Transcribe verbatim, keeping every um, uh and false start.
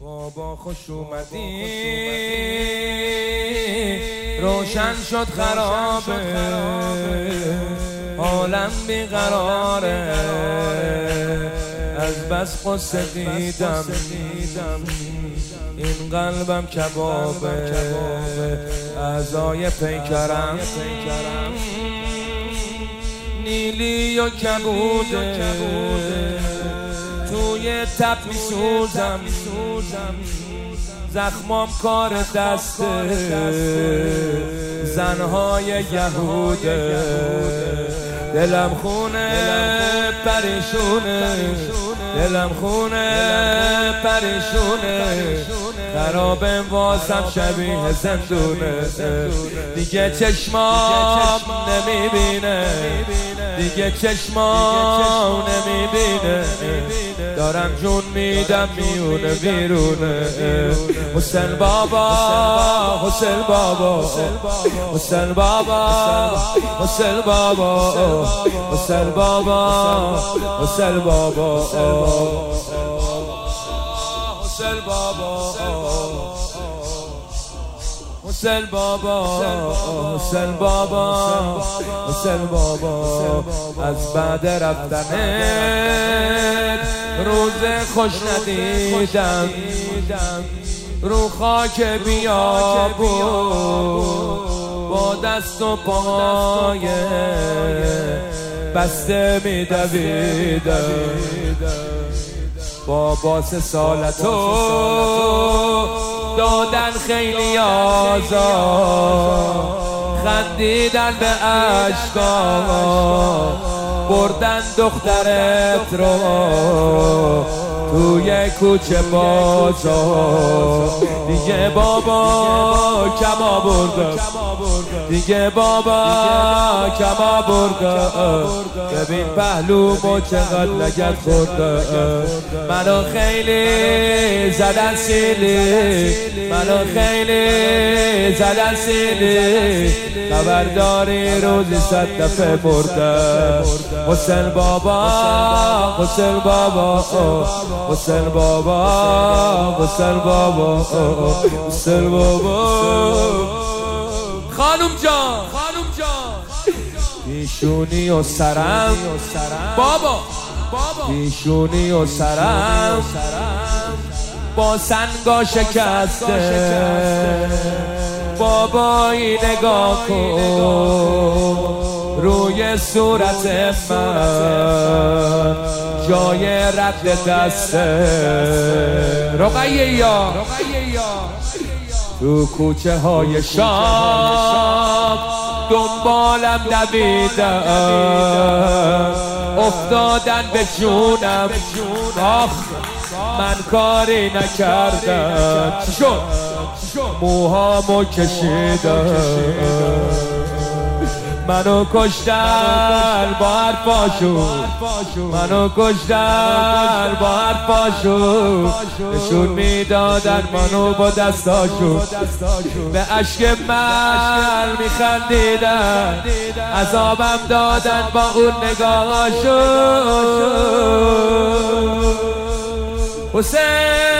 بابا خوش اومدی، روشن شد خرابه، عالم بیقراره، از بس قصه دیدم این قلبم کبابه، اعضای پیکرم نیلی و کبوده، توی تب میسوزم، زخمام کار دسته زنهای یهوده، دلم خونه پریشونه، دلم خونه پریشونه، خرابم واسم شبیه زندونه، دیگه چشمام نمیبینه، دیگه چشمام نمیبینه، دارم جون میدم میونه بیرونه. حسین بابا حسین بابا حسین بابا حسین بابا حسین بابا حسین بابا حسین بابا حسین بابا حسین بابا حسین بابا، از بعد رفتنت روز خوش ندیدم، رو خاک بیابون با دست و پای بسته می دویدم، بابا سه سالتو دادن خیلی آزار، خندیدن به عشقا، بردن دخترت رو توی کوچه بازار، دیگه بابا کما بردم، دیگه بابا کما بردم، ببین پهلومو چقدر لگد خوردم، منو خیلی زدن سیلی، منو خیلی زدن سیلی، خبرداری روزی صد دفعه بردم. حسین بابا حسین بابا حسین بابا حسین بابا حسین بابا، خانم جان خانم جان پیشونی و سرم بابا، پیشونی و سرم با سنگا شکسته، بابایی نگاه کن روی صورت من، جای رد دسته رقیه یا تو کوچه های شام دنبالم دویدن، افتادن به جونم، آخ من کاری نکردم، چی شد؟ موهامو کشیدم، منو کشتن با حرفاشون، منو کشتن با حرفاشون، نشون میدادن منو با دستاشون، به اشک من میخندیدن، عذابم دادن با اون نگاهاشون. حسین